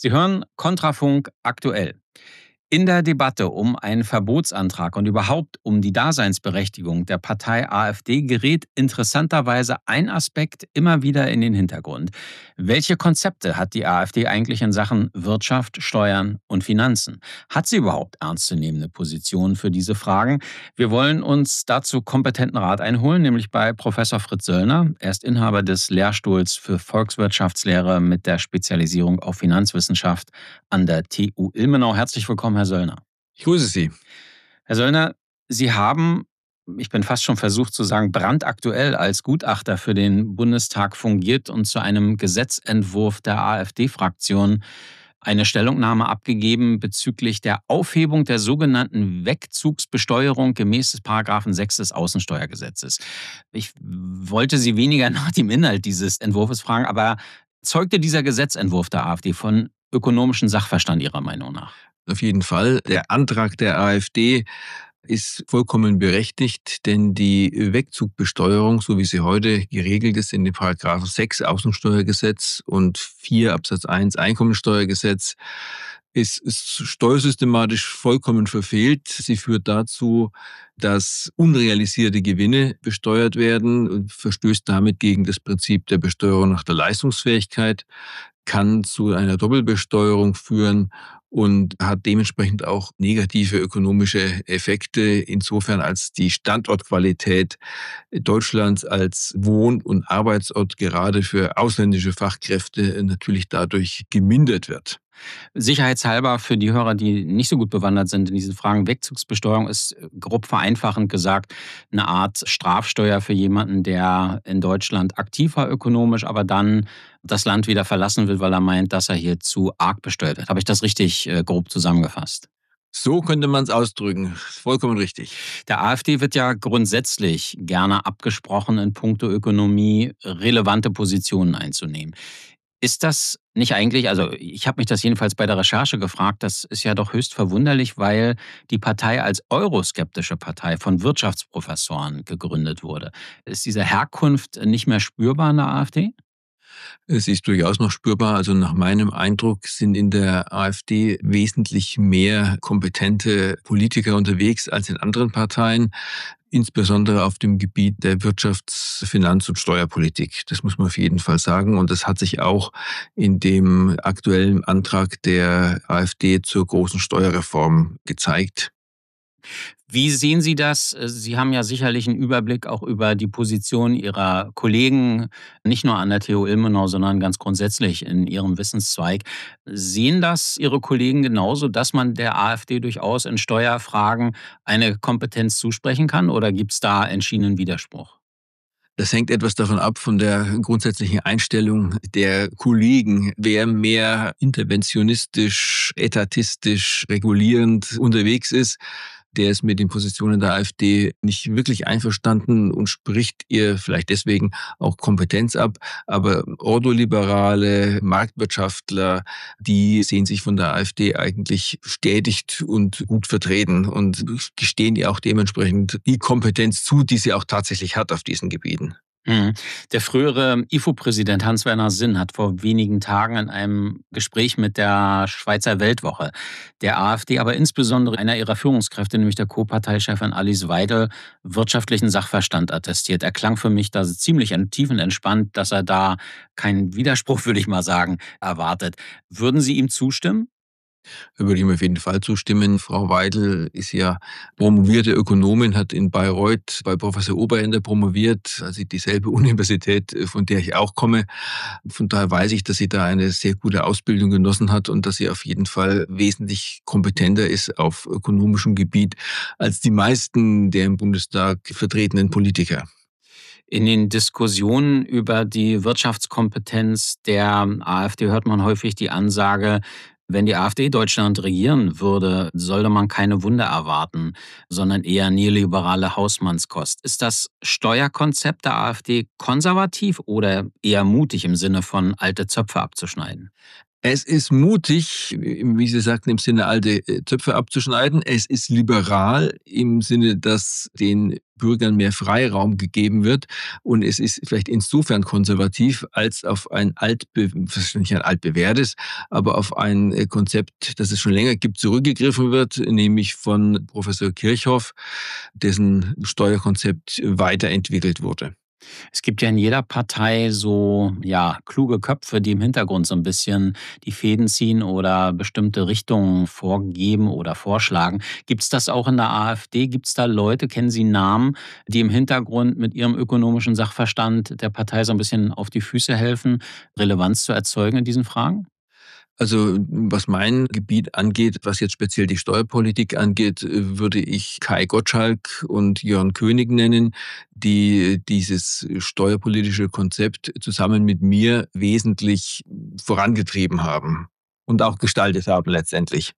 Sie hören Kontrafunk aktuell. In der Debatte um einen Verbotsantrag und überhaupt um die Daseinsberechtigung der Partei AfD gerät interessanterweise ein Aspekt immer wieder in den Hintergrund. Welche Konzepte hat die AfD eigentlich in Sachen Wirtschaft, Steuern und Finanzen? Hat sie überhaupt ernstzunehmende Positionen für diese Fragen? Wir wollen uns dazu kompetenten Rat einholen, nämlich bei Professor Fritz Söllner. Er ist Inhaber des Lehrstuhls für Volkswirtschaftslehre mit der Spezialisierung auf Finanzwissenschaft an der TU Ilmenau. Herzlich willkommen, Herr Söllner. Ich grüße Sie. Herr Söllner, Sie haben, ich bin fast schon versucht zu sagen, brandaktuell als Gutachter für den Bundestag fungiert und zu einem Gesetzentwurf der AfD-Fraktion eine Stellungnahme abgegeben bezüglich der Aufhebung der sogenannten Wegzugsbesteuerung gemäß des Paragraphen 6 des Außensteuergesetzes. Ich wollte Sie weniger nach dem Inhalt dieses Entwurfs fragen, aber zeugte dieser Gesetzentwurf der AfD von ökonomischem Sachverstand Ihrer Meinung nach? Auf jeden Fall. Der Antrag der AfD ist vollkommen berechtigt, denn die Wegzugbesteuerung, so wie sie heute geregelt ist in den Paragraphen 6 Außensteuergesetz und 4 Absatz 1 Einkommensteuergesetz, ist steuersystematisch vollkommen verfehlt. Sie führt dazu, dass unrealisierte Gewinne besteuert werden und verstößt damit gegen das Prinzip der Besteuerung nach der Leistungsfähigkeit, kann zu einer Doppelbesteuerung führen und hat dementsprechend auch negative ökonomische Effekte, insofern als die Standortqualität Deutschlands als Wohn- und Arbeitsort gerade für ausländische Fachkräfte natürlich dadurch gemindert wird. Sicherheitshalber für die Hörer, die nicht so gut bewandert sind in diesen Fragen, Wegzugsbesteuerung ist grob vereinfachend gesagt eine Art Strafsteuer für jemanden, der in Deutschland aktiv war ökonomisch, aber dann das Land wieder verlassen will, weil er meint, dass er hier zu arg besteuert wird. Habe ich das richtig grob zusammengefasst? So könnte man es ausdrücken. Vollkommen richtig. Der AfD wird ja grundsätzlich gerne abgesprochen, in puncto Ökonomie relevante Positionen einzunehmen. Ist das nicht eigentlich, also ich habe mich das jedenfalls bei der Recherche gefragt, das ist ja doch höchst verwunderlich, weil die Partei als euroskeptische Partei von Wirtschaftsprofessoren gegründet wurde. Ist diese Herkunft nicht mehr spürbar in der AfD? Es ist durchaus noch spürbar. Also nach meinem Eindruck sind in der AfD wesentlich mehr kompetente Politiker unterwegs als in anderen Parteien, insbesondere auf dem Gebiet der Wirtschafts-, Finanz- und Steuerpolitik. Das muss man auf jeden Fall sagen. Und das hat sich auch in dem aktuellen Antrag der AfD zur großen Steuerreform gezeigt. Wie sehen Sie das? Sie haben ja sicherlich einen Überblick auch über die Position Ihrer Kollegen, nicht nur an der TU Ilmenau, sondern ganz grundsätzlich in Ihrem Wissenszweig. Sehen das Ihre Kollegen genauso, dass man der AfD durchaus in Steuerfragen eine Kompetenz zusprechen kann, oder gibt es da entschiedenen Widerspruch? Das hängt etwas davon ab, von der grundsätzlichen Einstellung der Kollegen. Wer mehr interventionistisch, etatistisch, regulierend unterwegs ist, der ist mit den Positionen der AfD nicht wirklich einverstanden und spricht ihr vielleicht deswegen auch Kompetenz ab. Aber Ordoliberale, Marktwirtschaftler, die sehen sich von der AfD eigentlich bestätigt und gut vertreten und gestehen ihr auch dementsprechend die Kompetenz zu, die sie auch tatsächlich hat auf diesen Gebieten. Mhm. Der frühere IFO-Präsident Hans-Werner Sinn hat vor wenigen Tagen in einem Gespräch mit der Schweizer Weltwoche der AfD, aber insbesondere einer ihrer Führungskräfte, nämlich der Co-Parteichefin Alice Weidel, wirtschaftlichen Sachverstand attestiert. Er klang für mich da ziemlich tiefenentspannt, dass er da keinen Widerspruch, würde ich mal sagen, erwartet. Würden Sie ihm zustimmen? Da würde ich ihm auf jeden Fall zustimmen. Frau Weidel ist ja promovierte Ökonomin, hat in Bayreuth bei Professor Oberender promoviert, also dieselbe Universität, von der ich auch komme. Von daher weiß ich, dass sie da eine sehr gute Ausbildung genossen hat und dass sie auf jeden Fall wesentlich kompetenter ist auf ökonomischem Gebiet als die meisten der im Bundestag vertretenen Politiker. In den Diskussionen über die Wirtschaftskompetenz der AfD hört man häufig die Ansage, wenn die AfD Deutschland regieren würde, sollte man keine Wunder erwarten, sondern eher neoliberale Hausmannskost. Ist das Steuerkonzept der AfD konservativ oder eher mutig im Sinne von alte Zöpfe abzuschneiden? Es ist mutig, wie Sie sagten, im Sinne alte Zöpfe abzuschneiden. Es ist liberal im Sinne, dass den Bürgern mehr Freiraum gegeben wird. Und es ist vielleicht insofern konservativ, als auf nicht ein altbewährtes, aber auf ein Konzept, das es schon länger gibt, zurückgegriffen wird, nämlich von Professor Kirchhoff, dessen Steuerkonzept weiterentwickelt wurde. Es gibt ja in jeder Partei so, ja, kluge Köpfe, die im Hintergrund so ein bisschen die Fäden ziehen oder bestimmte Richtungen vorgeben oder vorschlagen. Gibt es das auch in der AfD? Gibt es da Leute, kennen Sie Namen, die im Hintergrund mit ihrem ökonomischen Sachverstand der Partei so ein bisschen auf die Füße helfen, Relevanz zu erzeugen in diesen Fragen? Also was mein Gebiet angeht, was jetzt speziell die Steuerpolitik angeht, würde ich Kai Gottschalk und Jörn König nennen, die dieses steuerpolitische Konzept zusammen mit mir wesentlich vorangetrieben haben und auch gestaltet haben letztendlich.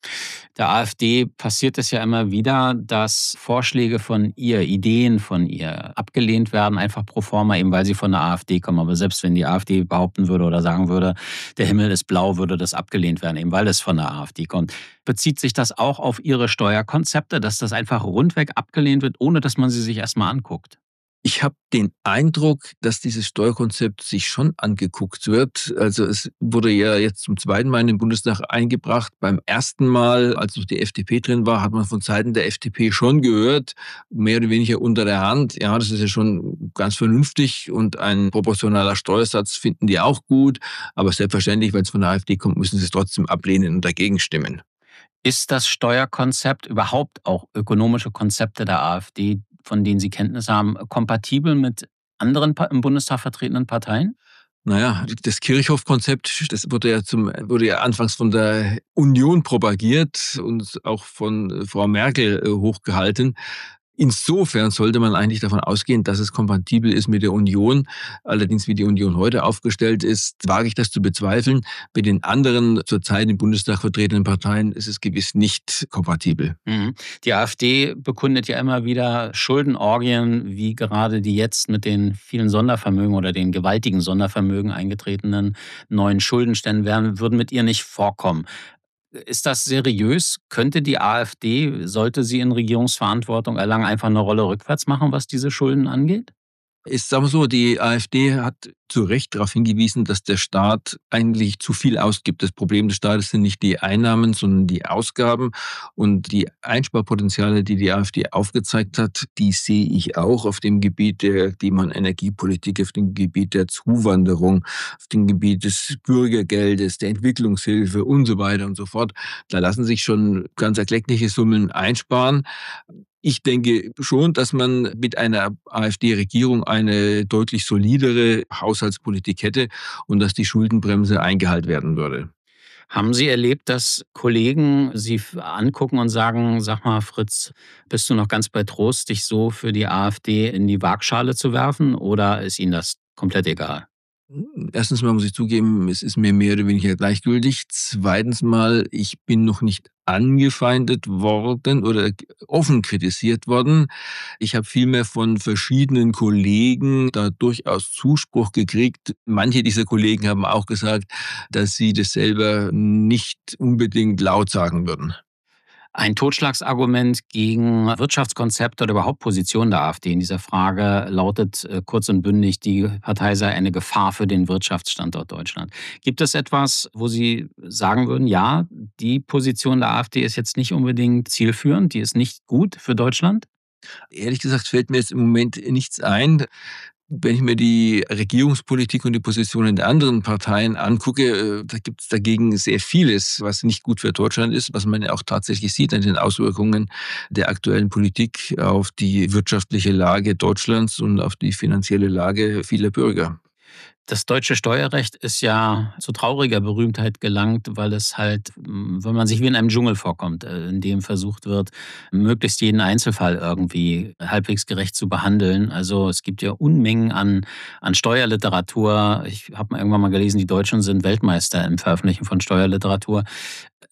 Der AfD passiert es ja immer wieder, dass Vorschläge von ihr, Ideen von ihr abgelehnt werden, einfach pro forma, eben weil sie von der AfD kommen. Aber selbst wenn die AfD behaupten würde oder sagen würde, der Himmel ist blau, würde das abgelehnt werden, eben weil es von der AfD kommt. Bezieht sich das auch auf Ihre Steuerkonzepte, dass das einfach rundweg abgelehnt wird, ohne dass man sie sich erstmal anguckt? Ich habe den Eindruck, dass dieses Steuerkonzept sich schon angeguckt wird. Also es wurde ja jetzt zum zweiten Mal in den Bundestag eingebracht. Beim ersten Mal, als noch die FDP drin war, hat man von Seiten der FDP schon gehört, mehr oder weniger unter der Hand, ja, das ist ja schon ganz vernünftig und ein proportionaler Steuersatz finden die auch gut. Aber selbstverständlich, wenn es von der AfD kommt, müssen sie es trotzdem ablehnen und dagegen stimmen. Ist das Steuerkonzept, überhaupt auch ökonomische Konzepte der AfD, von denen Sie Kenntnis haben, kompatibel mit anderen im Bundestag vertretenen Parteien? Naja, das Kirchhoff-Konzept, das wurde ja anfangs von der Union propagiert und auch von Frau Merkel hochgehalten. Insofern sollte man eigentlich davon ausgehen, dass es kompatibel ist mit der Union. Allerdings, wie die Union heute aufgestellt ist, wage ich das zu bezweifeln. Bei den anderen zurzeit im Bundestag vertretenen Parteien ist es gewiss nicht kompatibel. Mhm. Die AfD bekundet ja immer wieder Schuldenorgien, wie gerade die jetzt mit den vielen Sondervermögen oder den gewaltigen Sondervermögen eingetretenen neuen Schuldenständen würden mit ihr nicht vorkommen. Ist das seriös? Könnte die AfD, sollte sie in Regierungsverantwortung erlangen, einfach eine Rolle rückwärts machen, was diese Schulden angeht? Ich sage mal so, die AfD hat zu Recht darauf hingewiesen, dass der Staat eigentlich zu viel ausgibt. Das Problem des Staates sind nicht die Einnahmen, sondern die Ausgaben. Und die Einsparpotenziale, die die AfD aufgezeigt hat, die sehe ich auch auf dem Gebiet der Klimaenergiepolitik, auf dem Gebiet der Zuwanderung, auf dem Gebiet des Bürgergeldes, der Entwicklungshilfe und so weiter und so fort. Da lassen sich schon ganz erkleckliche Summen einsparen. Ich denke schon, dass man mit einer AfD-Regierung eine deutlich solidere Haushaltspolitik hätte und dass die Schuldenbremse eingehalten werden würde. Haben Sie erlebt, dass Kollegen Sie angucken und sagen: „Sag mal, Fritz, bist du noch ganz bei Trost, dich so für die AfD in die Waagschale zu werfen, oder ist Ihnen das komplett egal?“ Erstens mal muss ich zugeben, es ist mir mehr oder weniger gleichgültig. Zweitens mal, ich bin noch nicht angefeindet worden oder offen kritisiert worden. Ich habe vielmehr von verschiedenen Kollegen da durchaus Zuspruch gekriegt. Manche dieser Kollegen haben auch gesagt, dass sie das selber nicht unbedingt laut sagen würden. Ein Totschlagsargument gegen Wirtschaftskonzepte oder überhaupt Positionen der AfD in dieser Frage lautet kurz und bündig, die Partei sei eine Gefahr für den Wirtschaftsstandort Deutschland. Gibt es etwas, wo Sie sagen würden, ja, die Position der AfD ist jetzt nicht unbedingt zielführend, die ist nicht gut für Deutschland? Ehrlich gesagt fällt mir jetzt im Moment nichts ein. Wenn ich mir die Regierungspolitik und die Positionen der anderen Parteien angucke, da gibt es dagegen sehr vieles, was nicht gut für Deutschland ist, was man ja auch tatsächlich sieht an den Auswirkungen der aktuellen Politik auf die wirtschaftliche Lage Deutschlands und auf die finanzielle Lage vieler Bürger. Das deutsche Steuerrecht ist ja zu trauriger Berühmtheit gelangt, weil es halt, wenn man sich wie in einem Dschungel vorkommt, in dem versucht wird, möglichst jeden Einzelfall irgendwie halbwegs gerecht zu behandeln. Also es gibt ja Unmengen an Steuerliteratur. Ich habe mal irgendwann mal gelesen, die Deutschen sind Weltmeister im Veröffentlichen von Steuerliteratur.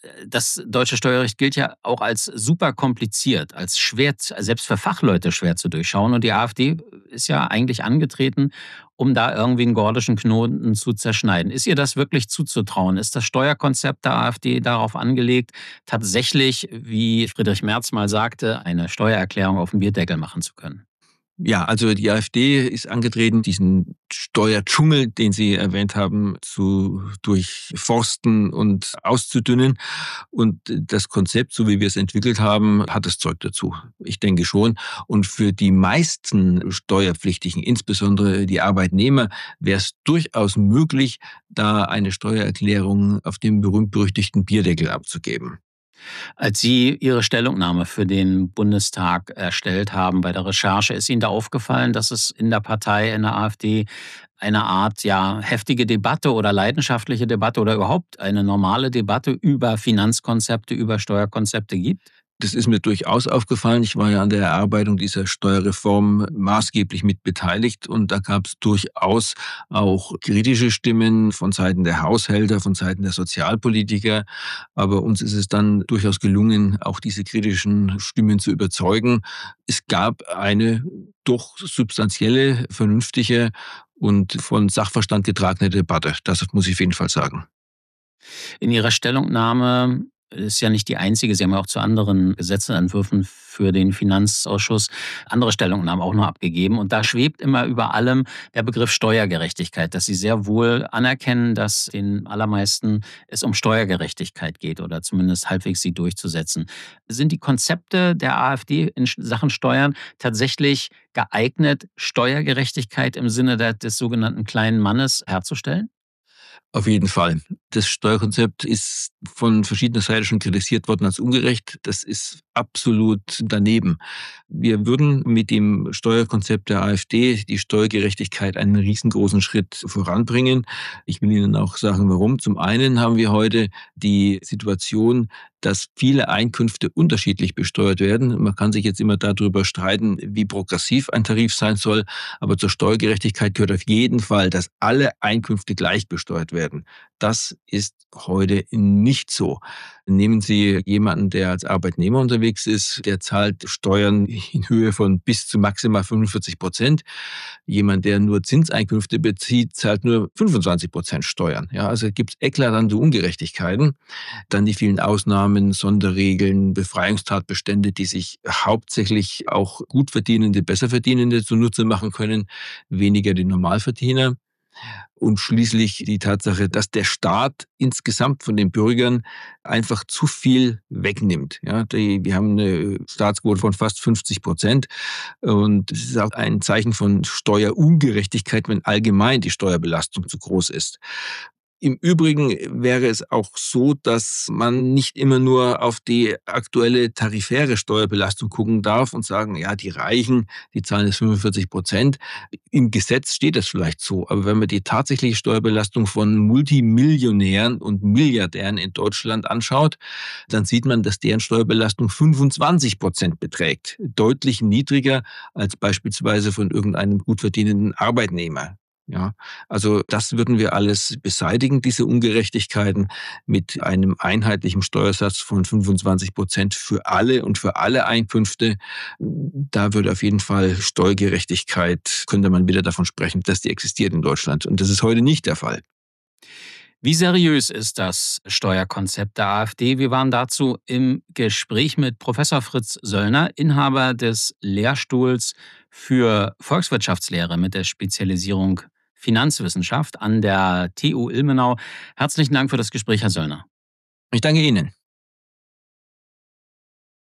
Das deutsche Steuerrecht gilt ja auch als super kompliziert, als schwer, selbst für Fachleute schwer zu durchschauen. Und die AfD ist ja eigentlich angetreten, um da irgendwie einen gordischen Knoten zu zerschneiden. Ist ihr das wirklich zuzutrauen? Ist das Steuerkonzept der AfD darauf angelegt, tatsächlich, wie Friedrich Merz mal sagte, eine Steuererklärung auf dem Bierdeckel machen zu können? Ja, also die AfD ist angetreten, diesen Steuerdschungel, den Sie erwähnt haben, zu durchforsten und auszudünnen. Und das Konzept, so wie wir es entwickelt haben, hat das Zeug dazu. Ich denke schon. Und für die meisten Steuerpflichtigen, insbesondere die Arbeitnehmer, wäre es durchaus möglich, da eine Steuererklärung auf dem berühmt-berüchtigten Bierdeckel abzugeben. Als Sie Ihre Stellungnahme für den Bundestag erstellt haben bei der Recherche, ist Ihnen da aufgefallen, dass es in der Partei, in der AfD, eine Art, ja, heftige Debatte oder leidenschaftliche Debatte oder überhaupt eine normale Debatte über Finanzkonzepte, über Steuerkonzepte gibt? Das ist mir durchaus aufgefallen. Ich war ja an der Erarbeitung dieser Steuerreform maßgeblich mit beteiligt und da gab es durchaus auch kritische Stimmen von Seiten der Haushälter, von Seiten der Sozialpolitiker. Aber uns ist es dann durchaus gelungen, auch diese kritischen Stimmen zu überzeugen. Es gab eine doch substanzielle, vernünftige und von Sachverstand getragene Debatte. Das muss ich auf jeden Fall sagen. In Ihrer Stellungnahme ist ja nicht die einzige, Sie haben ja auch zu anderen Gesetzesentwürfen für den Finanzausschuss andere Stellungnahmen auch noch abgegeben. Und da schwebt immer über allem der Begriff Steuergerechtigkeit, dass Sie sehr wohl anerkennen, dass den allermeisten es um Steuergerechtigkeit geht oder zumindest halbwegs sie durchzusetzen. Sind die Konzepte der AfD in Sachen Steuern tatsächlich geeignet, Steuergerechtigkeit im Sinne des sogenannten kleinen Mannes herzustellen? Auf jeden Fall. Das Steuerkonzept ist von verschiedener Seite schon kritisiert worden als ungerecht. Das ist absolut daneben. Wir würden mit dem Steuerkonzept der AfD die Steuergerechtigkeit einen riesengroßen Schritt voranbringen. Ich will Ihnen auch sagen, warum. Zum einen haben wir heute die Situation, dass viele Einkünfte unterschiedlich besteuert werden. Man kann sich jetzt immer darüber streiten, wie progressiv ein Tarif sein soll. Aber zur Steuergerechtigkeit gehört auf jeden Fall, dass alle Einkünfte gleich besteuert werden. Das ist heute nicht so. Nehmen Sie jemanden, der als Arbeitnehmer unterwegs ist, der zahlt Steuern in Höhe von bis zu maximal 45%. Jemand, der nur Zinseinkünfte bezieht, zahlt nur 25% Steuern. Ja, also gibt es eklatante Ungerechtigkeiten. Dann die vielen Ausnahmen, Sonderregeln, Befreiungstatbestände, die sich hauptsächlich auch Gutverdienende, Besserverdienende zunutze machen können, weniger die Normalverdiener. Und schließlich die Tatsache, dass der Staat insgesamt von den Bürgern einfach zu viel wegnimmt. Ja, wir haben eine Staatsquote von fast 50%. Und es ist auch ein Zeichen von Steuerungerechtigkeit, wenn allgemein die Steuerbelastung zu groß ist. Im Übrigen wäre es auch so, dass man nicht immer nur auf die aktuelle tarifäre Steuerbelastung gucken darf und sagen, ja, die Reichen, die zahlen jetzt 45%. Im Gesetz steht das vielleicht so, aber wenn man die tatsächliche Steuerbelastung von Multimillionären und Milliardären in Deutschland anschaut, dann sieht man, dass deren Steuerbelastung 25% beträgt. Deutlich niedriger als beispielsweise von irgendeinem gut verdienenden Arbeitnehmer. Ja, also das würden wir alles beseitigen, diese Ungerechtigkeiten, mit einem einheitlichen Steuersatz von 25% für alle und für alle Einkünfte. Da würde auf jeden Fall Steuergerechtigkeit, könnte man wieder davon sprechen, dass die existiert in Deutschland. Und das ist heute nicht der Fall. Wie seriös ist das Steuerkonzept der AfD? Wir waren dazu im Gespräch mit Professor Fritz Söllner, Inhaber des Lehrstuhls für Volkswirtschaftslehre mit der Spezialisierung Finanzwissenschaft an der TU Ilmenau. Herzlichen Dank für das Gespräch, Herr Söllner. Ich danke Ihnen.